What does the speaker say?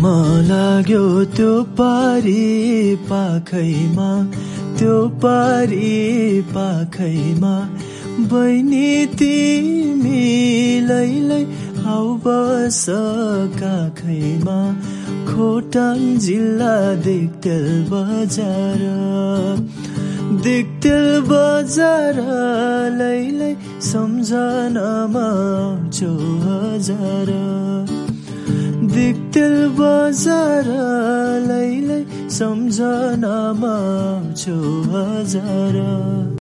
लाग्यो त्यो पारी पाखैमा, त्यो पारी पाखैमा बहिनी तिमीलाई आउ बस काखैमा। खोटाङ जिल्ला दिक्तेल बजार, दिक्तेल बजार लैलै सम्झनामा आउँछु हजार। दिक्तेल बजार लैलै सम्झनामा आउँछु हजार।